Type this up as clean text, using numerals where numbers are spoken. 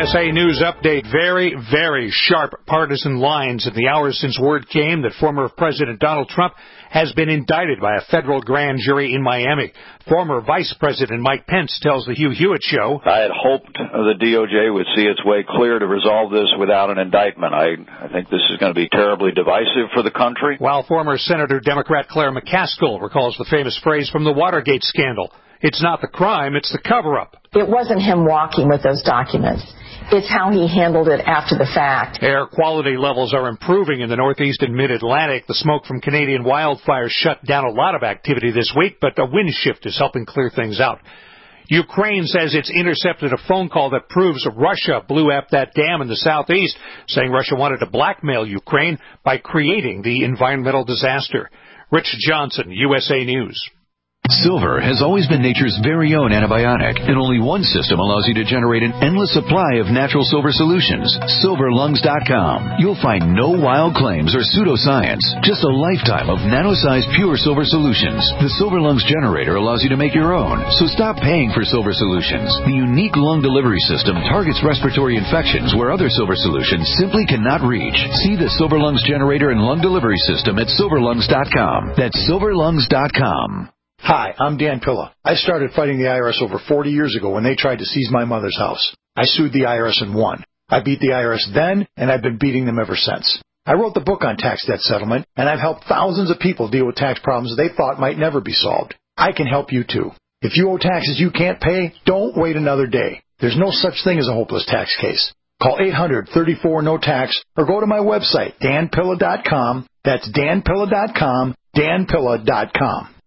USA News Update. Very, very sharp partisan lines in the hours since word came that former President Donald Trump has been indicted by a federal grand jury in Miami. Former Vice President Mike Pence tells the Hugh Hewitt Show, I had hoped the DOJ would see its way clear to resolve this without an indictment. I think this is going to be terribly divisive for the country. While former Senator Democrat Claire McCaskill recalls the famous phrase from the Watergate scandal, "It's not the crime, it's the cover-up." It wasn't him walking with those documents. It's how he handled it after the fact. Air quality levels are improving in the Northeast and Mid-Atlantic. The smoke from Canadian wildfires shut down a lot of activity this week, but a wind shift is helping clear things out. Ukraine says it's intercepted a phone call that proves Russia blew up that dam in the southeast, saying Russia wanted to blackmail Ukraine by creating the environmental disaster. Rich Johnson, USA News. Silver has always been nature's very own antibiotic, and only one system allows you to generate an endless supply of natural silver solutions. SilverLungs.com. You'll find no wild claims or pseudoscience, just a lifetime of nano-sized pure silver solutions. The Silver Lungs generator allows you to make your own, so stop paying for silver solutions. The unique lung delivery system targets respiratory infections where other silver solutions simply cannot reach. See the Silver Lungs generator and lung delivery system at SilverLungs.com. That's SilverLungs.com. Hi, I'm Dan Pilla. I started fighting the IRS over 40 years ago when they tried to seize my mother's house. I sued the IRS and won. I beat the IRS then, and I've been beating them ever since. I wrote the book on tax debt settlement, and I've helped thousands of people deal with tax problems they thought might never be solved. I can help you too. If you owe taxes you can't pay, don't wait another day. There's no such thing as a hopeless tax case. Call 800-34-NO-TAX or go to my website, danpilla.com. That's danpilla.com, danpilla.com.